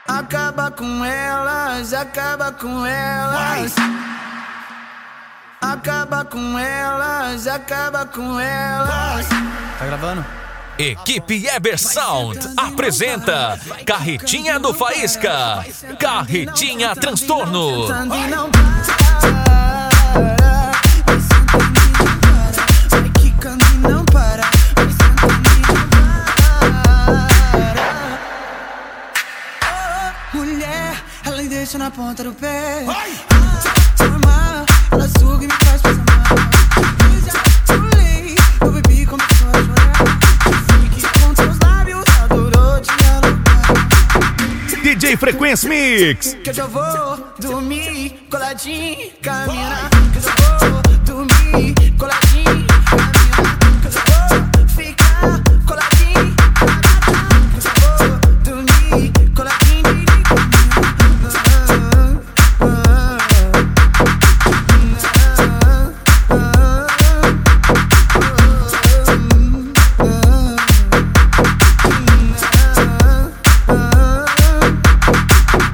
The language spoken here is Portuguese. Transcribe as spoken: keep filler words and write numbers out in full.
Acaba com elas, acaba com elas. Acaba com elas, acaba com elas. Tá gravando? Equipe Eber Sound apresenta Carretinha do Faísca, Carretinha Transtorno. Mulher, ela me deixa na ponta do pé. Normal, ela suga e me faz passar mal. Eu já pulei, eu bebi, começou a chorar. Fique com seus lábios, adorou te alugar. D J Frequência Mix. Que eu já vou dormir coladinho, caminhar. Que eu já vou dormir coladinho.